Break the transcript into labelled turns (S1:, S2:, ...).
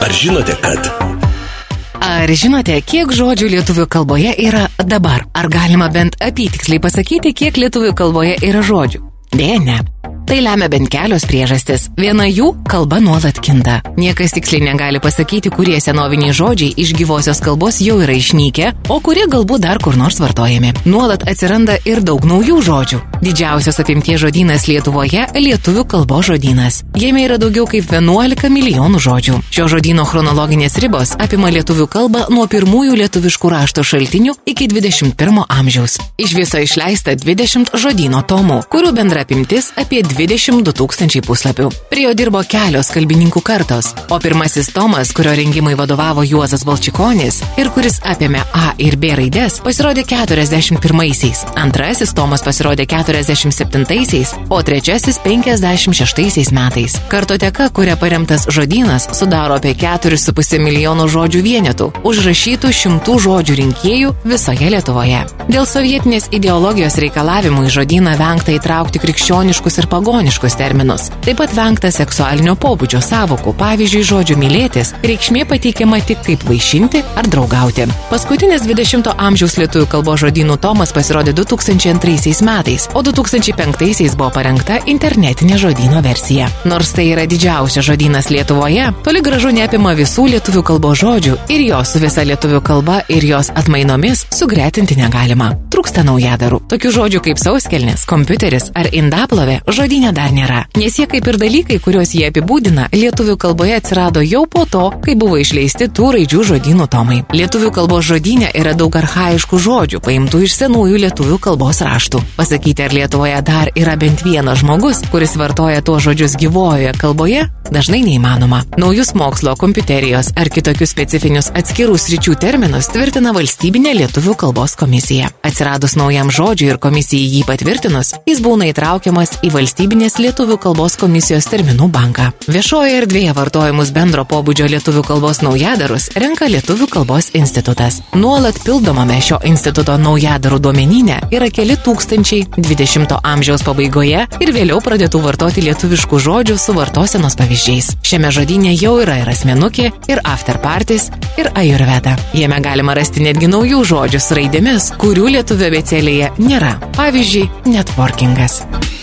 S1: Ar žinote, kad...
S2: Ar žinote, kiek žodžių lietuvių kalboje yra dabar? Ar galima bent apytiksliai pasakyti, kiek lietuvių kalboje yra žodžių? Deja, ne. Tai lemia bent kelios priežastis. Viena jų – kalba nuolat kinta. Niekas tiksliai negali pasakyti, kurie senoviniai žodžiai iš gyvosios kalbos jau yra išnykę, o kurie galbūt dar kur nors vartojami. Nuolat atsiranda ir daug naujų žodžių. Didžiausios apimties žodynas Lietuvoje – lietuvių kalbos žodynas. Jame yra daugiau kaip 11 milijonų žodžių. Šio žodyno chronologinės ribos apima lietuvių kalbą nuo pirmųjų lietuviškų rašto šaltinių iki 21 amžiaus. Iš viso išleista 20 žodyno tomų, kurių bendra apimtis apie 22 000 puslapių. Prie jo dirbo kelios kalbininkų kartos, o pirmasis tomas, kurio rengimai vadovavo Juozas Balčikonis ir kuris apėmė A ir B raides, pasirodė 41-aisiais, antrasis tomas pasirodė 47-aisiais, o trečiasis 56-aisiais metais. Kartoteka, kuria paremtas žodynas, sudaro apie 4,5 milijono žodžių vienetų, užrašytų 100 žodžių rinkėjų visoje Lietuvoje. Dėl sovietinės ideologijos reikalavimų į žodyną vengta įtraukti krikščioniškus ir pagoniškus terminus. Taip pat vengta seksualinio pobūdžio sąvokų, pavyzdžiui, žodžių mylėtis, reikšmė pateikiama tik kaip vaišinti ar draugauti. Paskutinis 20 amžiaus lietuvių kalbos žodynų tomas pasirodė 2002 metais, o 2005 buvo parengta internetinė žodyno versija. Nors tai yra didžiausias žodynas Lietuvoje, toli gražu neapima visų lietuvių kalbos žodžių ir jos su visa lietuvių kalba ir jos atmainomis sugretinti negalima. Trūksta naujadarų. Tokių žodžių kaip sauskelnės, kompiuteris ar indaplovė žodyne dar nėra, nes jie kaip ir dalykai, kuriuos jie apibūdina, lietuvių kalboje atsirado jau po to, kai buvo išleisti tų raidžių žodynų tomai. Lietuvių kalbos žodyne yra daug archaiškų žodžių, paimtų iš senųjų lietuvių kalbos raštų. Pasakyti, ar Lietuvoje dar yra bent vienas žmogus, kuris vartoja tuos žodžius gyvojoje kalboje, dažnai neįmanoma. Naujus mokslo, kompiuterijos ar kitokius specifinius atskirų sričių terminus tvirtina Valstybinė lietuvių kalbos komisija. Atsiradus naujam žodžiui ir komisijai jį patvirtinus, jis būna įtraukiamas į Valstybinės lietuvių kalbos komisijos terminų banką. Viešoje erdvėje vartojimus bendro pobūdžio lietuvių kalbos naujadarus renka Lietuvių kalbos institutas. Nuolat pildomame šio instituto naujadarų duomenyne yra keli tūkstančiai 20 amžiaus pabaigoje ir vėliau pradėtų vartoti lietuviškų žodžių su vartosenos pavyzdžiais. Šiame žodyne jau yra ir asmenukė, ir afterpartis, ir ajurveda. Jame galima rasti netgi naujų žodžių su raidėmis, kurių lietuvių abėcėlėje nėra. Pavyzdžiui, networkingas.